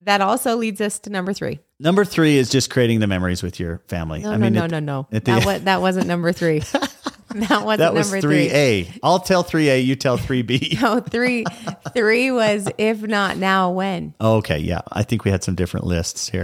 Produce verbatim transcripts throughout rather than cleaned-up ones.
that also leads us to number three. Number three is just creating the memories with your family. No, I mean, no, it, no, no, no. the, That, was, that wasn't number three. That wasn't that was number three three. A. I'll tell three A, you tell three B. No, three, three was if not now, when. Okay, yeah. I think we had some different lists here.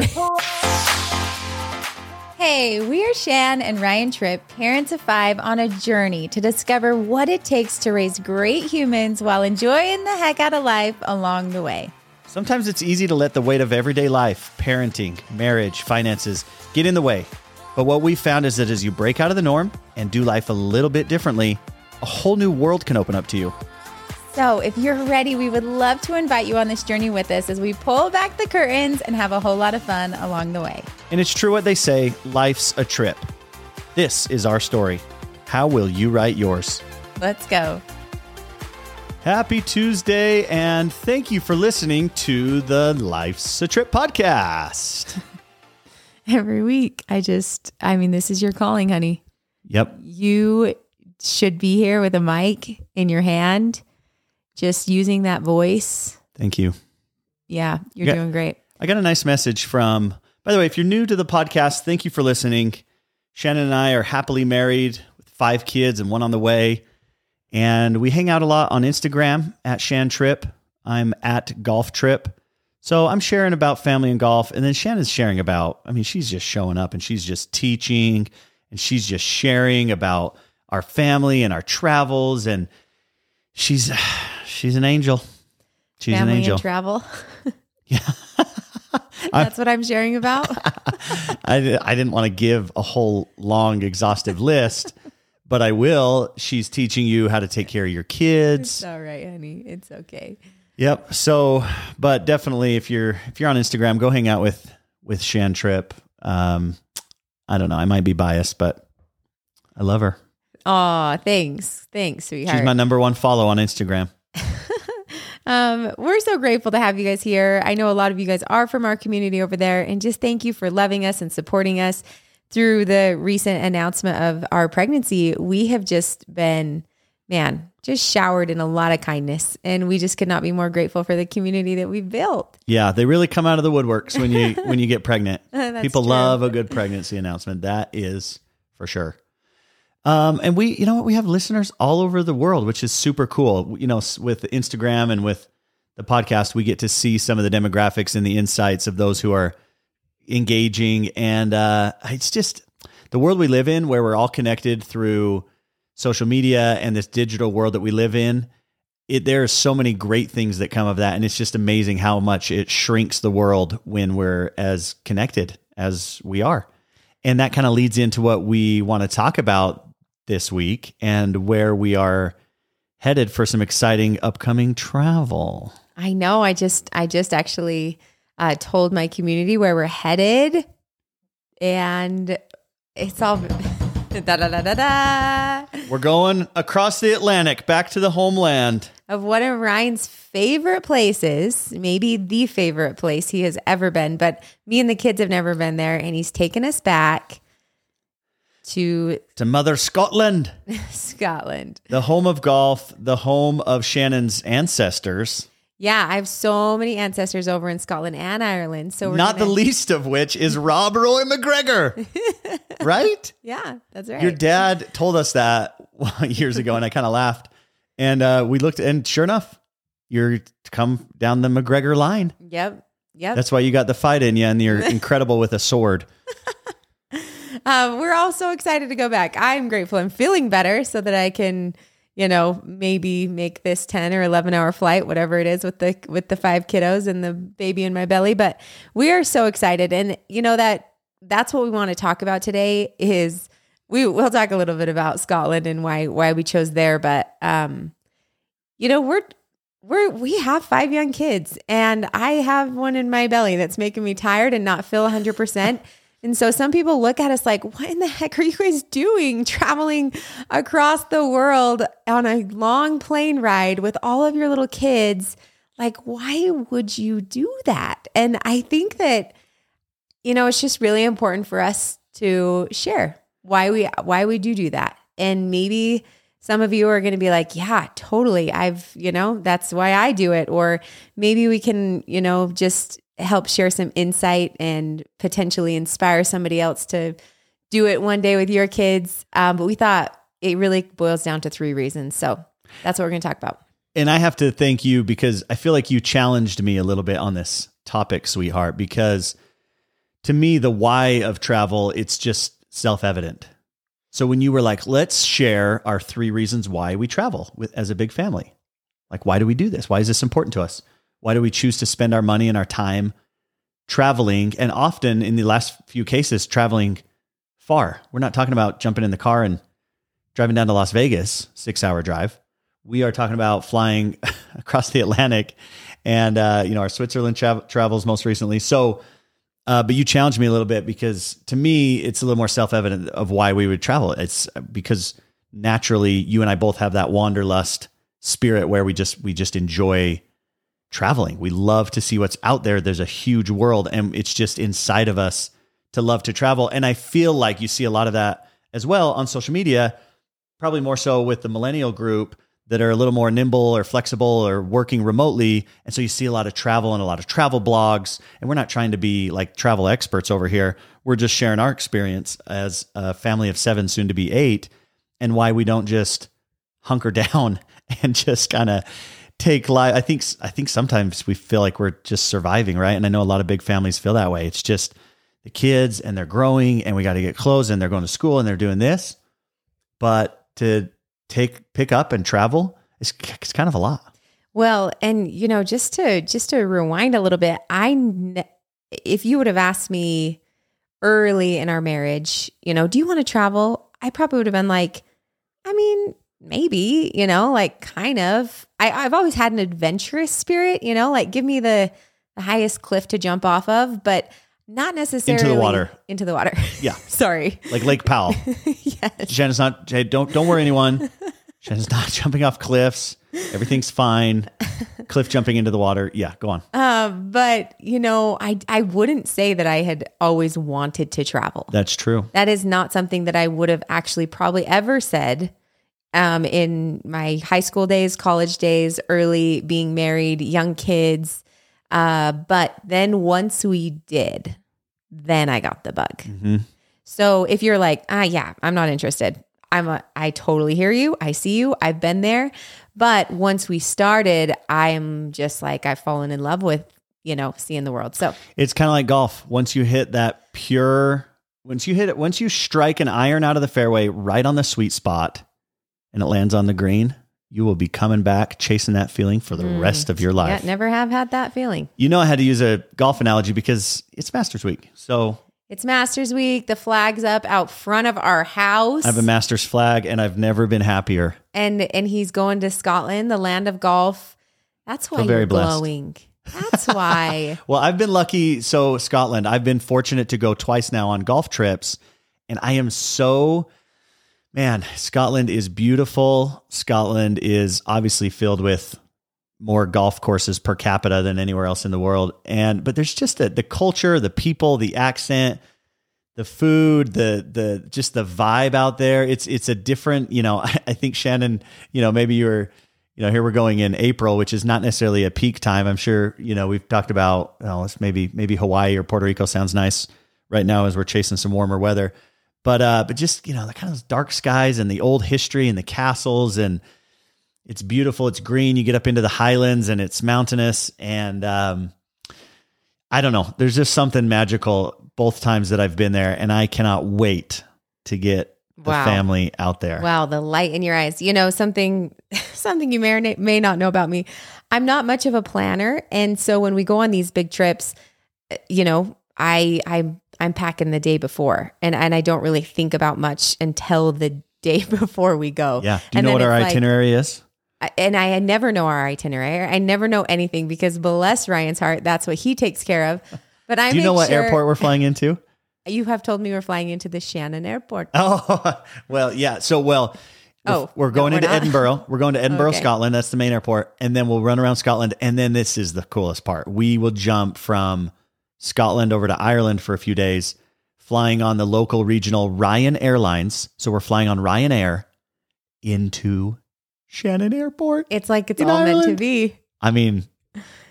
Hey, we are Shan and Ryan Tripp, parents of five, on a journey to discover what it takes to raise great humans while enjoying the heck out of life along the way. Sometimes it's easy to let the weight of everyday life, parenting, marriage, finances get in the way. But what we found is that as you break out of the norm and do life a little bit differently, a whole new world can open up to you. So if you're ready, we would love to invite you on this journey with us as we pull back the curtains and have a whole lot of fun along the way. And it's true what they say, life's a trip. This is our story. How will you write yours? Let's go. Happy Tuesday, and thank you for listening to the Life's a Trip podcast. Every week, I just, I mean, this is your calling, honey. Yep. You should be here with a mic in your hand, just using that voice. Thank you. Yeah, you're Yeah. doing great. I got a nice message from, by the way, if you're new to the podcast, thank you for listening. Shannon and I are happily married with five kids and one on the way. And we hang out a lot on Instagram at Shan Trip. I'm at Golf Trip. So I'm sharing about family and golf. And then Shannon's sharing about, I mean, she's just showing up and she's just teaching and she's just sharing about our family and our travels. And she's, she's an angel. She's Family an angel. and travel. Yeah. That's what I'm sharing about. I, di- I didn't want to give a whole long, exhaustive list, but I will. She's teaching you how to take care of your kids. It's all right, honey. It's okay. Yep. So, but definitely, if you're if you're on Instagram, go hang out with with Shan Tripp. Um, I don't know. I might be biased, but I love her. Aw, thanks. Thanks, sweetheart. She's my number one follow on Instagram. Um, we're so grateful to have you guys here. I know a lot of you guys are from our community over there, and just thank you for loving us and supporting us through the recent announcement of our pregnancy. We have just been, man, just showered in a lot of kindness, and we just could not be more grateful for the community that we've built. Yeah, they really come out of the woodworks when you when you get pregnant. That's People true. love a good pregnancy announcement. That is for sure. Um, and we, you know what, we have listeners all over the world, which is super cool. You know, s- with Instagram and with the podcast, we get to see some of the demographics and the insights of those who are engaging. And uh, it's just the world we live in, where we're all connected through social media and this digital world that we live in. It, there are so many great things that come of that. And it's just amazing how much it shrinks the world when we're as connected as we are. And that kind of leads into what we want to talk about this week and where we are headed for some exciting upcoming travel. I know. I just, I just actually uh, told my community where we're headed, and it's all da da da da da We're going across the Atlantic, back to the homeland. of one of Ryan's favorite places, maybe the favorite place he has ever been. But me and the kids have never been there, and he's taken us back to To Mother Scotland, Scotland. the home of golf, the home of Shannon's ancestors, Yeah, I have so many ancestors over in Scotland and Ireland. So we're not gonna, the least of which is Rob Roy McGregor, right? Yeah, that's right. Your dad told us that years ago, and I kind of laughed. And uh, we looked, and sure enough, you're come down the McGregor line. Yep. Yep. That's why you got the fight in you, and you're incredible with a sword. Um, we're all so excited to go back. I'm grateful. I'm feeling better so that I can, you know, maybe make this ten or eleven hour flight, whatever it is with the, with the five kiddos and the baby in my belly. But we are so excited. And you know, that that's what we want to talk about today is we we'll talk a little bit about Scotland and why, why we chose there. But, um, you know, we're, we're, we have five young kids, and I have one in my belly that's making me tired and not feel a hundred percent. And so some people look at us like, what in the heck are you guys doing traveling across the world on a long plane ride with all of your little kids? Like, why would you do that? And I think that, you know, it's just really important for us to share why we, why we do do that. And maybe some of you are going to be like, yeah, totally. I've, you know, that's why I do it. Or maybe we can, you know, just help share some insight and potentially inspire somebody else to do it one day with your kids. Um, but we thought it really boils down to three reasons. So that's what we're going to talk about. And I have to thank you because I feel like you challenged me a little bit on this topic, sweetheart, because to me, the why of travel, it's just self-evident. So when you were like, let's share our three reasons why we travel with as a big family. Like, why do we do this? Why is this important to us? Why do we choose to spend our money and our time traveling? And often in the last few cases, traveling far. We're not talking about jumping in the car and driving down to Las Vegas, six hour drive. We are talking about flying across the Atlantic and, uh, you know, our Switzerland tra- travels most recently. So, uh, but you challenged me a little bit because to me, it's a little more self-evident of why we would travel. It's because naturally you and I both have that wanderlust spirit where we just, we just enjoy traveling. We love to see what's out there. There's a huge world and it's just inside of us to love to travel. And I feel like you see a lot of that as well on social media, probably more so with the millennial group that are a little more nimble or flexible or working remotely. And so you see a lot of travel and a lot of travel blogs. And we're not trying to be like travel experts over here. We're just sharing our experience as a family of seven, soon to be eight, and why we don't just hunker down and just kind of take life. I think, I think sometimes we feel like we're just surviving, right? And I know a lot of big families feel that way. It's just the kids and they're growing and we got to get clothes and they're going to school and they're doing this. But to take, pick up and travel, it's, it's kind of a lot. Well, and you know, just to, just to rewind a little bit, I, ne- if you would have asked me early in our marriage, you know, do you want to travel? I probably would have been like, I mean, maybe, you know, like kind of, I, I've always had an adventurous spirit, you know, like give me the, the highest cliff to jump off of, but not necessarily into the water, into the water. Yeah. Sorry. Like Lake Powell. Yes. Shannon's not, hey, don't, don't worry anyone. Shannon's not jumping off cliffs. Everything's fine. Cliff jumping into the water. Yeah. Go on. Um, but you know, I, I wouldn't say that I had always wanted to travel. That's true. That is not something that I would have actually probably ever said um, in my high school days, college days, early being married, young kids. Uh, but then once we did, then I got the bug. Mm-hmm. So if you're like, ah, yeah, I'm not interested. I'm a, I totally hear you. I see you. I've been there. But once we started, I'm just like, I've fallen in love with, you know, seeing the world. So it's kind of like golf. Once you hit that pure, once you hit it, once you strike an iron out of the fairway right on the sweet spot and it lands on the green, you will be coming back chasing that feeling for the mm. rest of your life. Yeah, never have had that feeling. You know, I had to use a golf analogy because it's Masters Week. So it's Masters Week. The flag's up out front of our house. I have a Masters flag and I've never been happier. And and he's going to Scotland, the land of golf. That's why very you're blessed. glowing. That's why. Well, I've been lucky. So Scotland, I've been fortunate to go twice now on golf trips. And I am so... Man, Scotland is beautiful. Scotland is obviously filled with more golf courses per capita than anywhere else in the world. And but there's just a, the culture, the people, the accent, the food, the the just the vibe out there. It's it's a different, you know, I, I think Shannon, you know, maybe you're, you know, here we're going in April, which is not necessarily a peak time. I'm sure, you know, we've talked about, well, it's maybe maybe Hawaii or Puerto Rico sounds nice right now as we're chasing some warmer weather. But uh, but just, you know, the kind of those dark skies and the old history and the castles, and it's beautiful. It's green. You get up into the highlands and it's mountainous. And um, I don't know. There's just something magical both times that I've been there. And I cannot wait to get the wow. family out there. Wow, the light in your eyes. You know, something something you may or may not know about me. I'm not much of a planner. And so when we go on these big trips, you know, I I'm I'm packing the day before, and, and I don't really think about much until the day before we go. Yeah. Do you and know what our like, itinerary is? And I never know our itinerary. I never know anything because bless Ryan's heart, that's what he takes care of. But I Do you know what sure, airport we're flying into? You have told me we're flying into the Shannon Airport. Oh, well, yeah. So, well, we're, oh, we're going no, into we're Edinburgh. We're going to Edinburgh, okay. Scotland. That's the main airport. And then we'll run around Scotland. And then this is the coolest part. We will jump from Scotland over to Ireland for a few days, flying on the local regional Ryan Airlines. So we're flying on Ryanair into Shannon Airport. It's like it's in all Ireland. meant to be. I mean,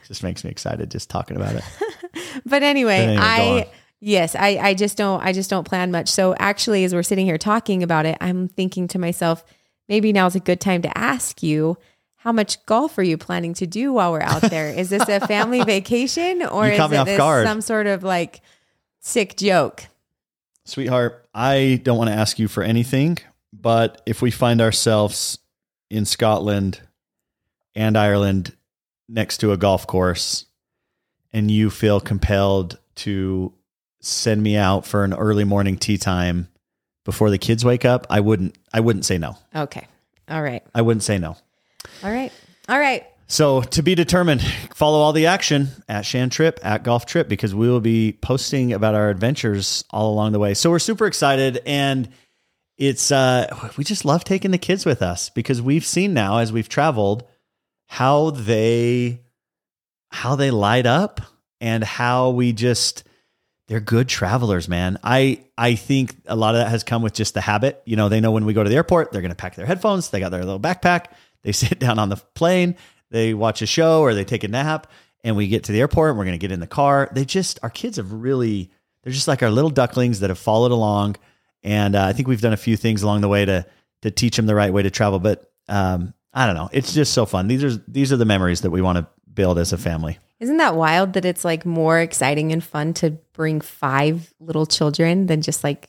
just makes me excited just talking about it. But anyway, anyway, go I on. yes, I I just don't I just don't plan much. So actually, as we're sitting here talking about it, I'm thinking to myself, maybe now's a good time to ask you, how much golf are you planning to do while we're out there? Is this a family vacation or You is caught me it off this guard. some sort of like sick joke? Sweetheart, I don't want to ask you for anything, but if we find ourselves in Scotland and Ireland next to a golf course and you feel compelled to send me out for an early morning tea time before the kids wake up, I wouldn't, I wouldn't say no. Okay. All right. I wouldn't say no. All right. All right. So to be determined, follow all the action at Shan Trip, at Golf Trip, because we will be posting about our adventures all along the way. So we're super excited, and it's uh, we just love taking the kids with us because we've seen now as we've traveled how they how they light up and how we just they're good travelers, man. I I think a lot of that has come with just the habit. You know, they know when we go to the airport, they're going to pack their headphones. They got their little backpack. They sit down on the plane. They watch a show or they take a nap, and we get to the airport and we're going to get in the car. They just, our kids have really, they're just like our little ducklings that have followed along. And uh, I think we've done a few things along the way to, to teach them the right way to travel. But um, I don't know. It's just so fun. These are, these are the memories that we want to build as a family. Isn't that wild that it's like more exciting and fun to bring five little children than just like,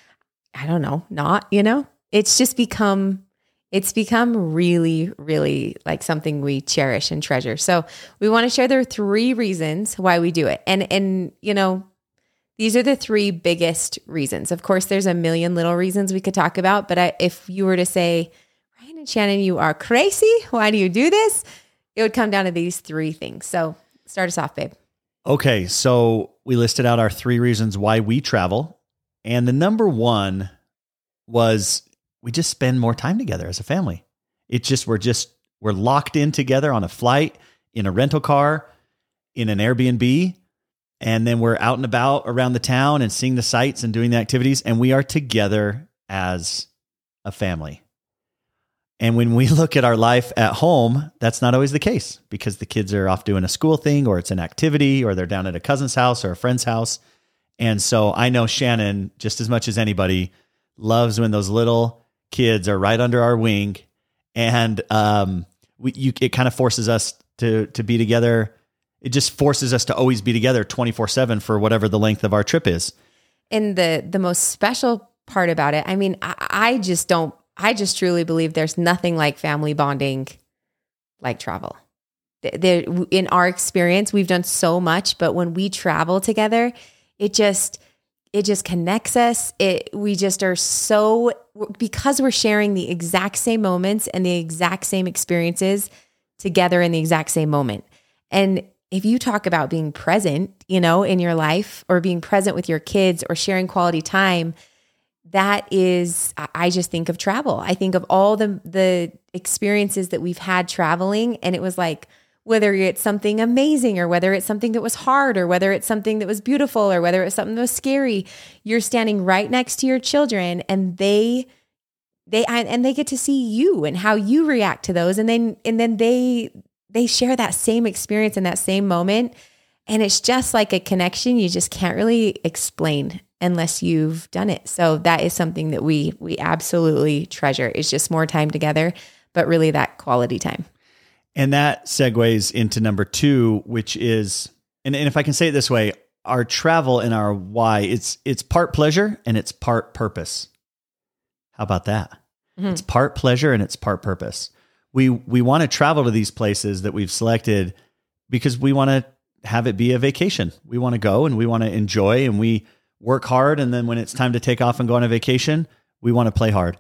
I don't know, not, you know, it's just become It's become really, really like something we cherish and treasure. So we want to share the three reasons why we do it. And, and, you know, these are the three biggest reasons. Of course, there's a million little reasons we could talk about, but I, if you were to say, Ryan and Shannon, you are crazy, why do you do this? It would come down to these three things. So start us off, babe. Okay. So we listed out our three reasons why we travel. And the number one was, we just spend more time together as a family. It's just, we're just, we're locked in together on a flight, in a rental car, in an Airbnb. And then we're out and about around the town and seeing the sights and doing the activities. And we are together as a family. And when we look at our life at home, that's not always the case because the kids are off doing a school thing, or it's an activity, or they're down at a cousin's house or a friend's house. And so I know Shannon, just as much as anybody, loves when those little kids are right under our wing, and um, we you it kind of forces us to to be together. It just forces us to always be together twenty-four seven for whatever the length of our trip is. And the the most special part about it, I mean, I, I just don't, I just truly believe there's nothing like family bonding like travel. There, in our experience, we've done so much, but when we travel together, it just It just connects us. It we just are so, because we're sharing the exact same moments and the exact same experiences together in the exact same moment. And if you talk about being present, you know, in your life, or being present with your kids, or sharing quality time, that is, I just think of travel. I think of all the the experiences that we've had traveling, and it was like, whether it's something amazing or whether it's something that was hard or whether it's something that was beautiful or whether it's something that was scary, you're standing right next to your children, and they, they, and they get to see you and how you react to those. And then, and then they, they share that same experience in that same moment. And it's just like a connection you just can't really explain unless you've done it. So that is something that we, we absolutely treasure. It's just more time together, but really that quality time. And that segues into number two, which is, and, and if I can say it this way, our travel and our why, it's it's part pleasure and it's part purpose. How about that? Mm-hmm. It's part pleasure and it's part purpose. We we want to travel to these places that we've selected because we want to have it be a vacation. We want to go and we want to enjoy, and we work hard, and then when it's time to take off and go on a vacation, we want to play hard.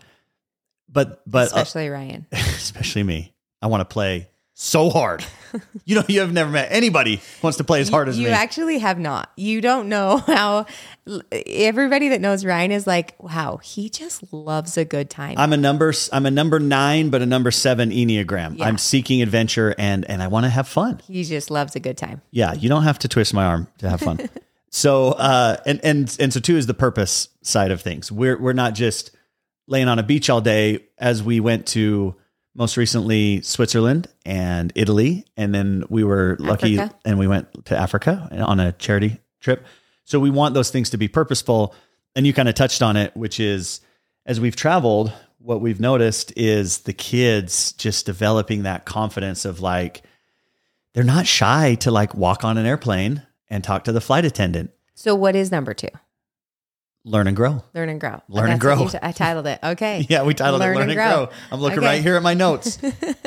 But but especially uh, Ryan, especially me, I want to play so hard. You know, you have never met anybody who wants to play as hard as you me. You actually have not. You don't know how everybody that knows Ryan is like, wow, he just loves a good time. I'm a number, I'm a number nine, but a number seven Enneagram. Yeah. I'm seeking adventure, and, and I want to have fun. He just loves a good time. Yeah. You don't have to twist my arm to have fun. so, uh, and, and, and so two is the purpose side of things. We're, we're not just laying on a beach all day as we went to most recently Switzerland and Italy. And then we were lucky Africa. and we went to Africa on a charity trip. So we want those things to be purposeful. And you kind of touched on it, which is as we've traveled, what we've noticed is the kids just developing that confidence of like, they're not shy to like walk on an airplane and talk to the flight attendant. So what is number two? Learn and grow. Learn and grow. Learn and That's what grow. you t- I titled it. Okay. Yeah, we titled Learn it Learn and and grow. grow. I'm looking Okay. right here at my notes.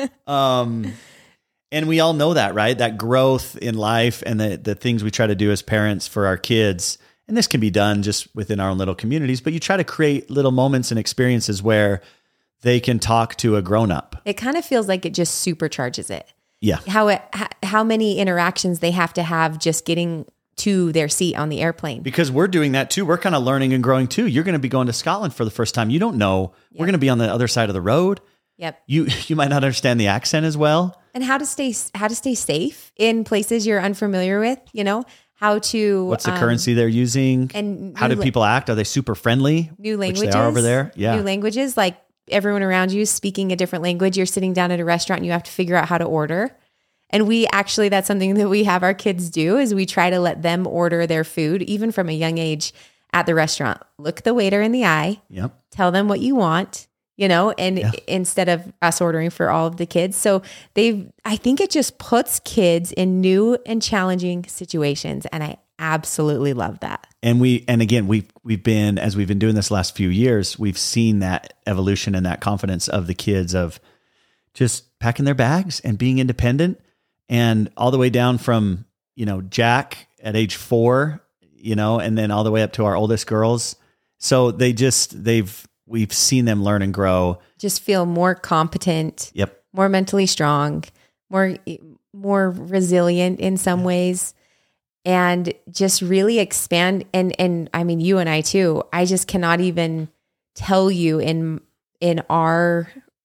um, and we all know that, right? That growth in life and the, the things we try to do as parents for our kids. And this can be done just within our own little communities, but you try to create little moments and experiences where they can talk to a grown-up. It kind of feels like it just supercharges it. Yeah. How it, h- how many interactions they have to have just getting to their seat on the airplane. Because we're doing that too. We're kind of learning and growing too. You're going to be going to Scotland for the first time. You don't know. Yep. We're going to be on the other side of the road. Yep. You you might not understand the accent as well. And how to stay how to stay safe in places you're unfamiliar with, you know? How to What's the um, currency they're using? and how do new la- people act? Are they super friendly? new Which languages. they are over there. Yeah. New languages, like everyone around you is speaking a different language. You're sitting down at a restaurant and you have to figure out how to order. And we actually, that's something that we have our kids do is we try to let them order their food, even from a young age at the restaurant. Look the waiter in the eye, Yep. tell them what you want, you know, and Yeah. instead of us ordering for all of the kids. So they've, I think it just puts kids in new and challenging situations. And I absolutely love that. And we, and again, we've, we've been, as we've been doing this last few years, we've seen that evolution and that confidence of the kids of just packing their bags and being independent, and all the way down from, you know, Jack at age four, you know, and then all the way up to our oldest girls. So they just, they've, we've seen them learn and grow. Just feel more competent. Yep. More mentally strong, more more resilient in some ways, and just really expand. And and I mean, you and I too. I just cannot even tell you in in our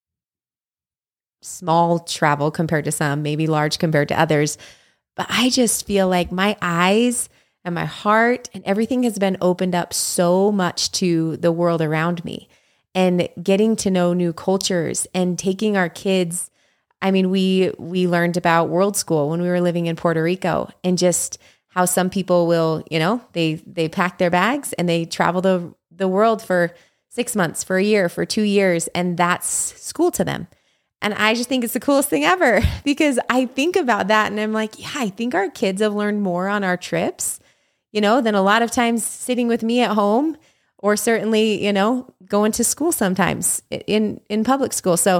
small travel compared to some, maybe large compared to others, but I just feel like my eyes and my heart and everything has been opened up so much to the world around me. And getting to know new cultures and taking our kids. I mean, we we learned about World School when we were living in Puerto Rico, and just how some people will, you know, they they pack their bags and they travel the the world for six months, for a year, for two years, and that's school to them. And I just think it's the coolest thing ever, because I think about that and I'm like, yeah, I think our kids have learned more on our trips, you know, than a lot of times sitting with me at home. Or certainly, you know, going to school sometimes in, in public school. So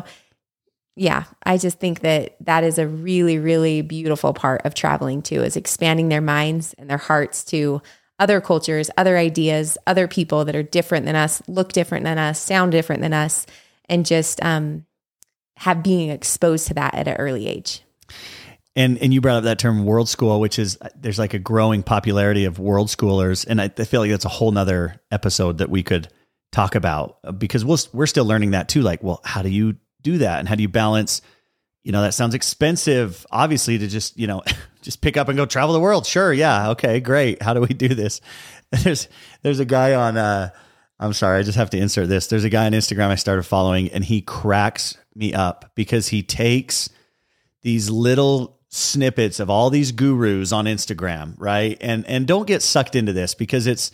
yeah, I just think that that is a really, really beautiful part of traveling too, is expanding their minds and their hearts to other cultures, other ideas, other people that are different than us, look different than us, sound different than us, and just um, have being exposed to that at an early age. And and you brought up that term world school, which is, there's like a growing popularity of world schoolers. And I, I feel like that's a whole nother episode that we could talk about, because we'll, we're still learning that too. Like, well, how do you do that? And how do you balance, you know, that sounds expensive, obviously, to just, you know, just pick up and go travel the world. Sure. Yeah. Okay, great. How do we do this? There's, there's a guy on, uh, I'm sorry, I just have to insert this. There's a guy on Instagram I started following, and he cracks me up because he takes these little snippets of all these gurus on Instagram, right? And and don't get sucked into this, because it's,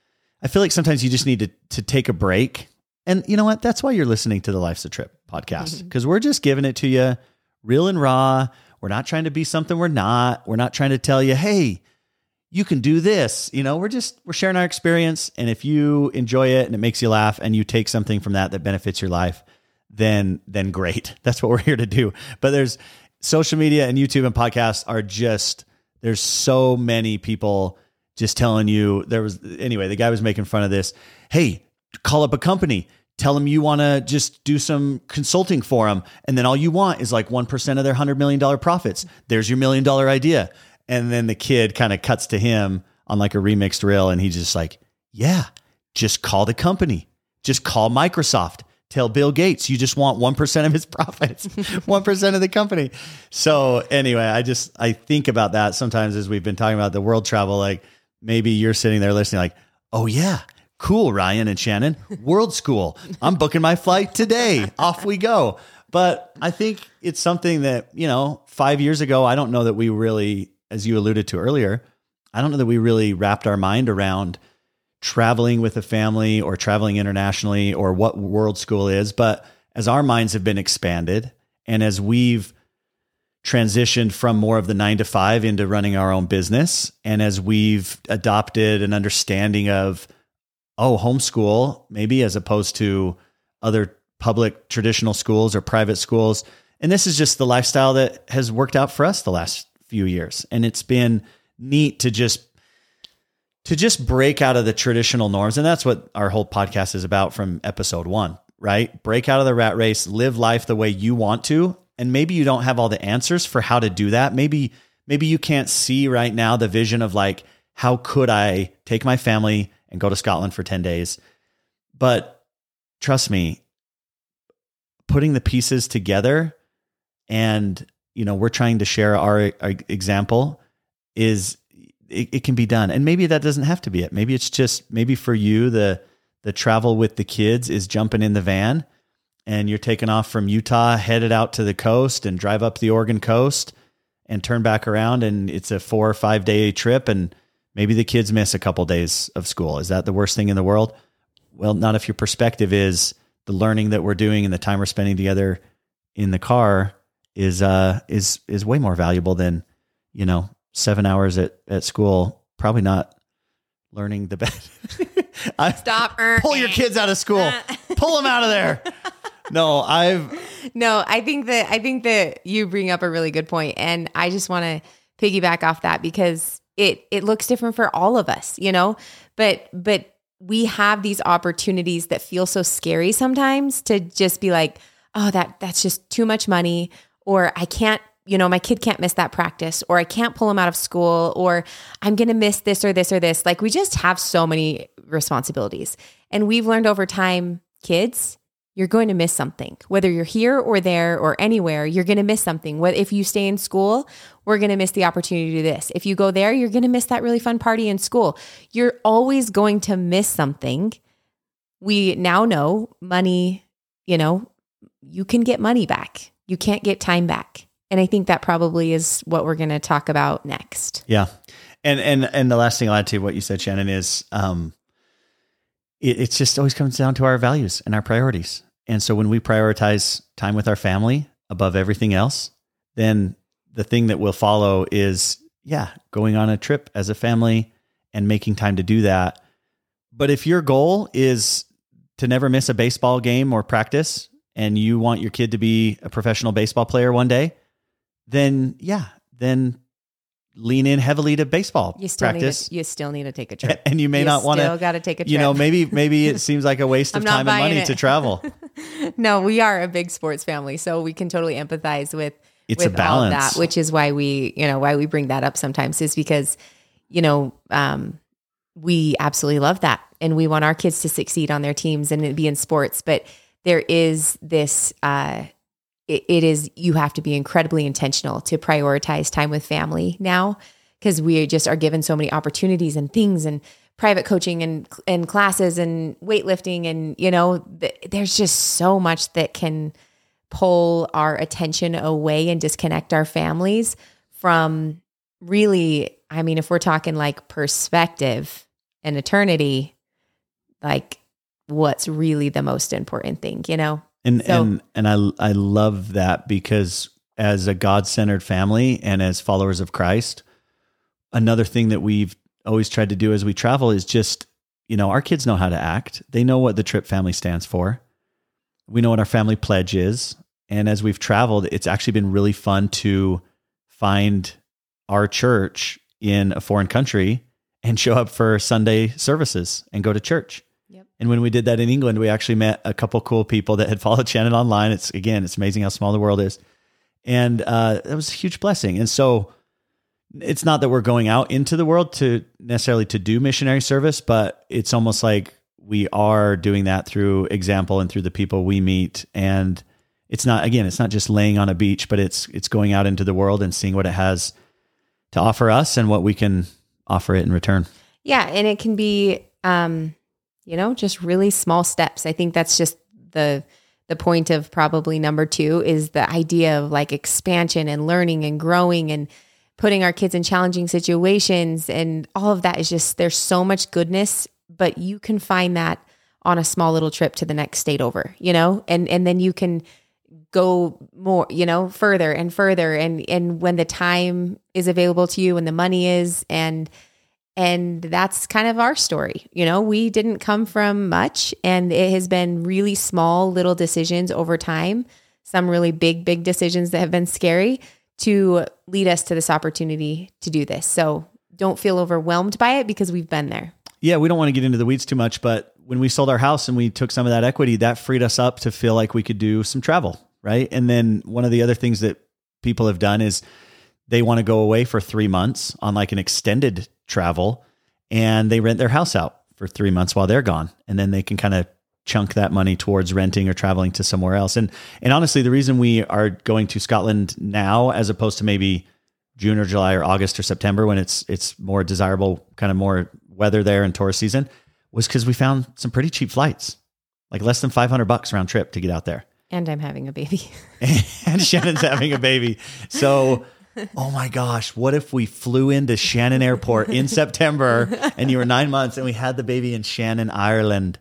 I feel like sometimes you just need to to take a break. And you know what? That's why you're listening to the Life's a Trip podcast, because we're just giving it to you real and raw. We're not trying to be something we're not. We're not trying to tell you, hey, you can do this. You know, we're just, we're sharing our experience. And if you enjoy it and it makes you laugh and you take something from that that benefits your life, then then great. That's what we're here to do. But there's social media and YouTube and podcasts are just, there's so many people just telling you. There was, anyway, the guy was making fun of this. Hey, call up a company, tell them you want to just do some consulting for them. And then all you want is like one percent of their one hundred million dollars profits. There's your million dollar idea. And then the kid kind of cuts to him on like a remixed reel. And he's just like, yeah, just call the company. Just call Microsoft. Tell Bill Gates you just want one percent of his profits, one percent of the company. So anyway, I just, I think about that sometimes as we've been talking about the world travel, like maybe you're sitting there listening like, oh yeah, cool, Ryan and Shannon, world school. I'm booking my flight today. Off we go. But I think it's something that, you know, five years ago, I don't know that we really, as you alluded to earlier, I don't know that we really wrapped our mind around traveling with a family or traveling internationally or what world school is. But as our minds have been expanded and as we've transitioned from more of the nine to five into running our own business, and as we've adopted an understanding of, oh, homeschool, maybe as opposed to other public traditional schools or private schools. And this is just the lifestyle that has worked out for us the last few years. And it's been neat to just to just break out of the traditional norms. And that's what our whole podcast is about from episode one, right? Break out of the rat race, live life the way you want to. And maybe you don't have all the answers for how to do that. Maybe, maybe you can't see right now the vision of like, how could I take my family and go to Scotland for ten days? But trust me, putting the pieces together, and, you know, we're trying to share our, our example, is it, it can be done. And maybe that doesn't have to be it. Maybe it's just, maybe for you, the, the travel with the kids is jumping in the van and you're taking off from Utah, headed out to the coast and drive up the Oregon coast and turn back around. And it's a four or five day trip. And maybe the kids miss a couple days of school. Is that the worst thing in the world? Well, not if your perspective is the learning that we're doing and the time we're spending together in the car is, uh, is, is way more valuable than, you know, seven hours at, at school. Probably not learning the best. I, Stop. Pull your kids out of school. Pull them out of there. No, I've, No, I think that, I think that you bring up a really good point. And I just want to piggyback off that because it, it looks different for all of us, you know, but, but we have these opportunities that feel so scary sometimes to just be like, oh, that that's just too much money, or I can't, you know, my kid can't miss that practice, or I can't pull him out of school, or I'm going to miss this or this or this. Like we just have so many responsibilities. And we've learned over time, kids, you're going to miss something, whether you're here or there or anywhere, you're going to miss something. What if you stay in school, we're going to miss the opportunity to do this. If you go there, you're going to miss that really fun party in school. You're always going to miss something. We now know money, you know, you can get money back. You can't get time back. And I think that probably is what we're going to talk about next. Yeah. And, and, and the last thing I'll add to what you said, Shannon, is, um, it, it's just always comes down to our values and our priorities. And so when we prioritize time with our family above everything else, then the thing that will follow is, yeah, going on a trip as a family and making time to do that. But if your goal is to never miss a baseball game or practice, and you want your kid to be a professional baseball player one day, then yeah, then lean in heavily to baseball you still practice. Need to, you still need to take a trip. And you may you not want to, still got to take a trip. you know, maybe, maybe it seems like a waste of time and money it. to travel. No, we are a big sports family, so we can totally empathize with, it's with a balance. all of that, which is why we, you know, why we bring that up sometimes is because, you know, um, we absolutely love that. And we want our kids to succeed on their teams and be in sports, but there is this, uh, it, it is, you have to be incredibly intentional to prioritize time with family now, because we just are given so many opportunities and things and private coaching and, and classes and weightlifting. And, you know, th- there's just so much that can pull our attention away and disconnect our families from really, I mean, if we're talking like perspective and eternity, like, what's really the most important thing, you know? And, so, and, and I, I love that, because as a God-centered family and as followers of Christ, another thing that we've always tried to do as we travel is just, you know, our kids know how to act. They know what the Trip family stands for. We know what our family pledge is. And as we've traveled, it's actually been really fun to find our church in a foreign country and show up for Sunday services and go to church. And when we did that in England, we actually met a couple cool people that had followed Shannon online. It's again, it's amazing how small the world is. And uh, that was a huge blessing. And so it's not that we're going out into the world to necessarily to do missionary service, but it's almost like we are doing that through example and through the people we meet. And it's not, again, it's not just laying on a beach, but it's it's going out into the world and seeing what it has to offer us and what we can offer it in return. Yeah. And it can be, um, you know, just really small steps. I think that's just the, the point of probably number two is the idea of like expansion and learning and growing and putting our kids in challenging situations. And all of that is just, there's so much goodness, but you can find that on a small little trip to the next state over, you know, and, and then you can go more, you know, further and further. And, and when the time is available to you and the money is, and, and that's kind of our story. You know, we didn't come from much, and it has been really small little decisions over time, some really big, big decisions that have been scary to lead us to this opportunity to do this. So don't feel overwhelmed by it because we've been there. Yeah, we don't want to get into the weeds too much, but when we sold our house and we took some of that equity, that freed us up to feel like we could do some travel, right? And then one of the other things that people have done is they want to go away for three months on like an extended travel, and they rent their house out for three months while they're gone. And then they can kind of chunk that money towards renting or traveling to somewhere else. And, and honestly, the reason we are going to Scotland now, as opposed to maybe June or July or August or September, when it's, it's more desirable, kind of more weather there and tourist season, was because we found some pretty cheap flights, like less than five hundred bucks round trip to get out there. And I'm having a baby. And Shannon's having a baby. So, oh my gosh, what if we flew into Shannon Airport in September and you were nine months and we had the baby in Shannon, Ireland?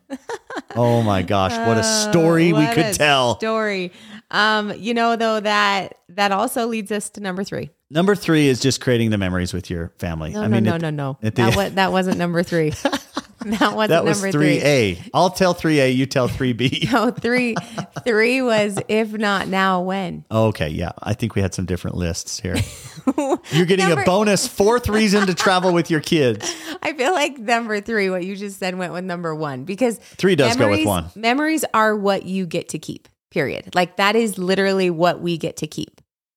Oh my gosh, what a story uh, we what could a tell. Story. Um, you know, though, that that also leads us to number three. Number three is just creating the memories with your family. No, I mean, no, it, no, no, no. at the- That, was, that wasn't number three. That wasn't that was number three three. A. I'll tell three A, you tell three B. No, three, three was if not now, when. Okay, yeah. I think we had some different lists here. You're getting Number- a bonus fourth reason to travel with your kids. I feel like number three, what you just said, went with number one because Three does go with memories- one. Memories are what you get to keep, period. Like that is literally what we get to keep.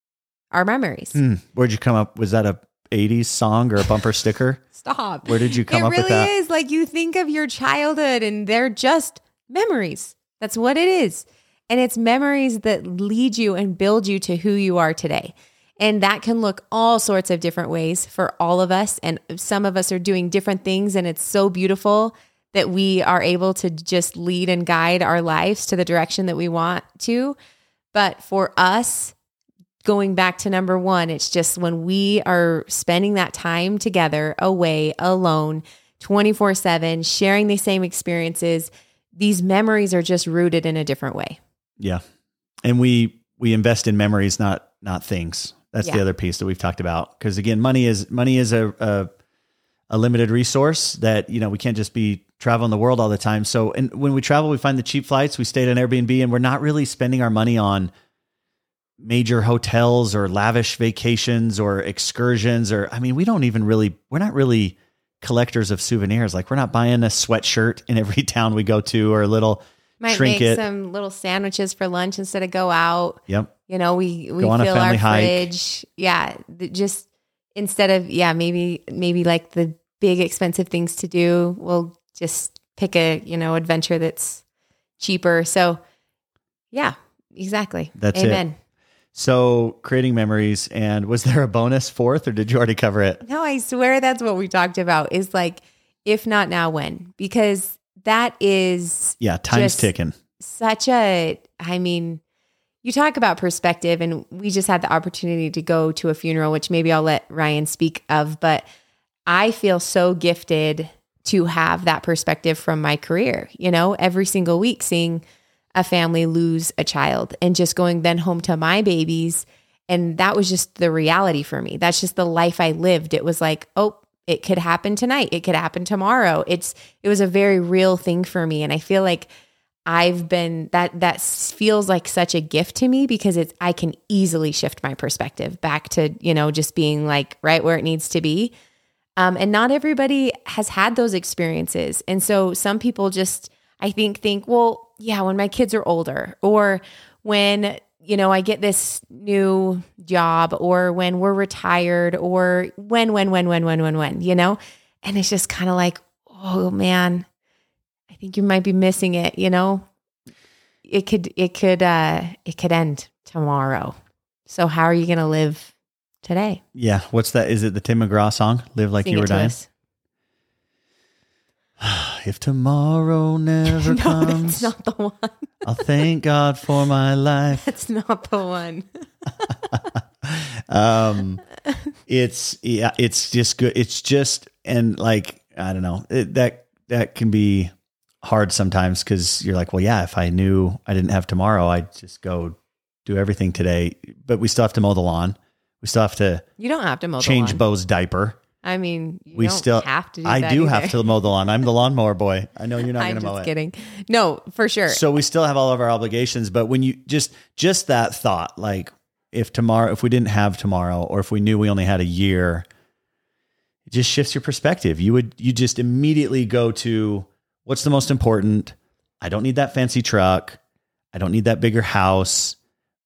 Our memories. Hmm. Where'd you come up? Was that a eighties song or a bumper sticker? Stop. Where did you come it up really with that? is like you think of your childhood and they're just memories. That's what it is. And it's memories that lead you and build you to who you are today. And that can look all sorts of different ways for all of us. And some of us are doing different things. And it's so beautiful that we are able to just lead and guide our lives to the direction that we want to. But for us, going back to number one, it's just when we are spending that time together, away, alone, twenty-four seven, sharing the same experiences, these memories are just rooted in a different way. Yeah. And we we invest in memories, not not things. That's Yeah. the other piece that we've talked about. Because again, money is money is a, a a limited resource that, you know, we can't just be traveling the world all the time. So, and when we travel, we find the cheap flights, we stay at an Airbnb, and we're not really spending our money on major hotels or lavish vacations or excursions, or, I mean, we don't even really, we're not really collectors of souvenirs. Like we're not buying a sweatshirt in every town we go to, or a little Might trinket. make some little sandwiches for lunch instead of go out. Yep. You know, we, we Go on a fill our family hike. fridge. Yeah. th- Just instead of, yeah, maybe, maybe like the big expensive things to do, we'll just pick a, you know, adventure that's cheaper. So yeah, exactly. That's it. Amen. So creating memories. And was there a bonus fourth, or did you already cover it? No, I swear that's what we talked about is like, if not now, when? Because that is Yeah. Time's Just- ticking. such a, I mean, you talk about perspective, and we just had the opportunity to go to a funeral, which maybe I'll let Ryan speak of, but I feel so gifted to have that perspective from my career, you know, every single week seeing a family lose a child and just going then home to my babies. And that was just the reality for me. That's just the life I lived. It was like, oh, it could happen tonight. It could happen tomorrow. It's, it was a very real thing for me. And I feel like I've been, that, that feels like such a gift to me because it's, I can easily shift my perspective back to, you know, just being like right where it needs to be. Um, and not everybody has had those experiences. And so some people just, I think, think, well, yeah, when my kids are older, or when, you know, I get this new job, or when we're retired, or when, when, when, when, when, when, when, you know, and it's just kind of like, oh man, I think you might be missing it. You know, it could, it could, uh, it could end tomorrow. So how are you going to live today? Yeah. What's that? Is it the Tim McGraw song? Live Like Sing You it Were to Dying? us. If tomorrow never No, comes, that's not the one. I'll thank God for my life. That's not the one. um, it's yeah, it's just good. It's just and like I don't know it, that that can be hard sometimes because you're like, well, yeah, if I knew I didn't have tomorrow, I'd just go do everything today. But we still have to mow the lawn. We still have to. You don't have to mow the change lawn. Bo's diaper. I mean, you we don't still have to do I that do either. have to mow the lawn. I'm the lawnmower boy. I know you're not going I'm to mow just it. kidding. No, for sure. So we still have all of our obligations, but when you just just that thought, like if tomorrow, if we didn't have tomorrow, or if we knew we only had a year, it just shifts your perspective. You would you just immediately go to what's the most important. I don't need that fancy truck. I don't need that bigger house.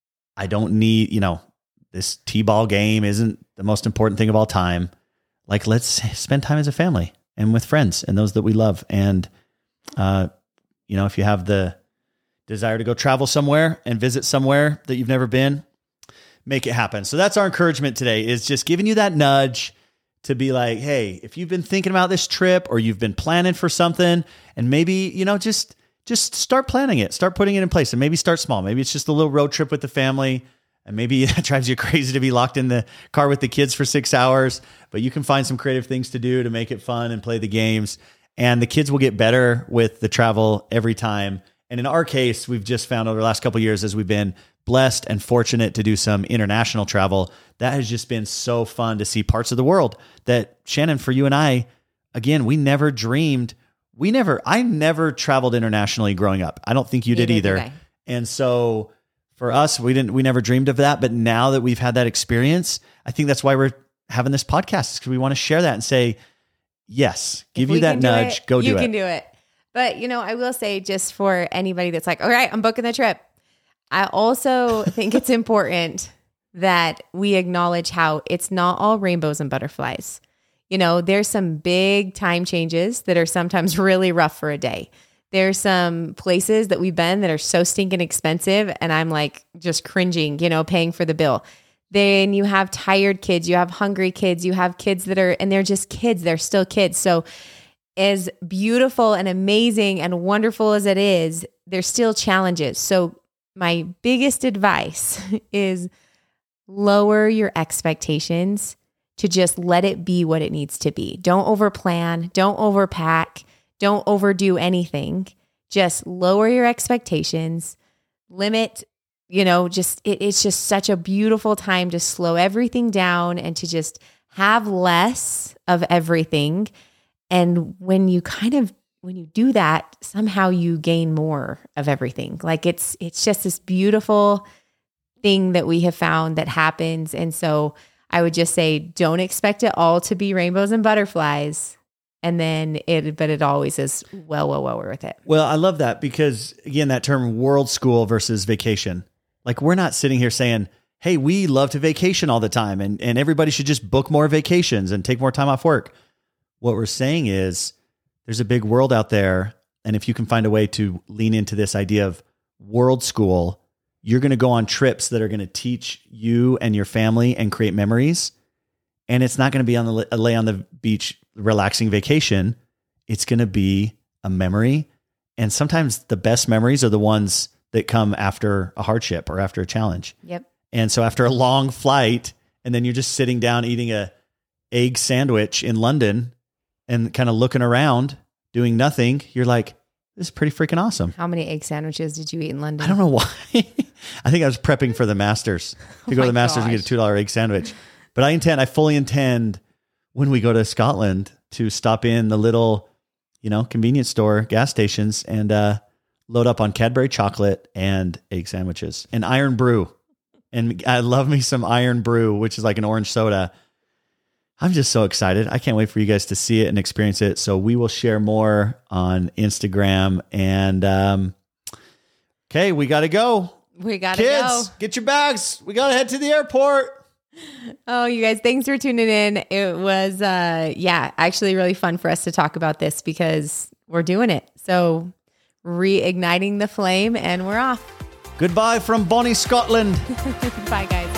I don't need, you know, this T-ball game isn't the most important thing of all time. Like, let's spend time as a family and with friends and those that we love. And, uh, you know, if you have the desire to go travel somewhere and visit somewhere that you've never been, make it happen. So that's our encouragement today, is just giving you that nudge to be like, hey, if you've been thinking about this trip or you've been planning for something, and maybe, you know, just, just start planning it, start putting it in place, and maybe start small. Maybe it's just a little road trip with the family. And maybe it drives you crazy to be locked in the car with the kids for six hours, but you can find some creative things to do to make it fun and play the games. And the kids will get better with the travel every time. And in our case, we've just found over the last couple of years, as we've been blessed and fortunate to do some international travel, that has just been so fun to see parts of the world that, Shannon, for you and I, again, we never dreamed. We never, I never traveled internationally growing up. I don't think you did either. Did and so for us, we didn't, we never dreamed of that. But now that we've had that experience, I think that's why we're having this podcast, because we want to share that and say, yes, give you that nudge, it, go do you it. You can do it. But, you know, I will say, just for anybody that's like, all right, I'm booking the trip. I also think it's important that we acknowledge how it's not all rainbows and butterflies. You know, there's some big time changes that are sometimes really rough for a day. There's some places that we've been that are so stinking expensive, and I'm like just cringing, you know, paying for the bill. Then you have tired kids, you have hungry kids, you have kids that are, and they're just kids, they're still kids. So as beautiful and amazing and wonderful as it is, there's still challenges. So my biggest advice is lower your expectations to just let it be what it needs to be. Don't overplan, don't overpack. Don't overdo anything. Just lower your expectations, limit, you know, just, it, it's just such a beautiful time to slow everything down and to just have less of everything. And when you kind of, when you do that, somehow you gain more of everything. Like it's, it's just this beautiful thing that we have found that happens. And so I would just say, don't expect it all to be rainbows and butterflies. And then it, but it always is well, well, well worth it. Well, I love that because, again, that term world school versus vacation. Like, we're not sitting here saying, hey, we love to vacation all the time and, and everybody should just book more vacations and take more time off work. What we're saying is there's a big world out there. And if you can find a way to lean into this idea of world school, you're going to go on trips that are going to teach you and your family and create memories. And it's not going to be on the lay on the beach, relaxing vacation. It's going to be a memory. And sometimes the best memories are the ones that come after a hardship or after a challenge. Yep. And so after a long flight, and then you're just sitting down eating a egg sandwich in London and kind of looking around, doing nothing, you're like, this is pretty freaking awesome. How many egg sandwiches did you eat in London? I don't know why. I think I was prepping for the Masters to go Oh to the my Masters and get a gosh. two dollar egg sandwich. But I intend, I fully intend when we go to Scotland to stop in the little, you know, convenience store, gas stations, and uh, load up on Cadbury chocolate and egg sandwiches and Iron Brew. And I love me some Iron Brew, which is like an orange soda. I'm just so excited. I can't wait for you guys to see it and experience it. So we will share more on Instagram. And um, okay, we got to go. We got to Kids, go. get your bags. We got to head to the airport. Oh, you guys, thanks for tuning in. It was, uh, yeah, actually really fun for us to talk about this because we're doing it. So reigniting the flame and we're off. Goodbye from Bonnie, Scotland. Bye, guys.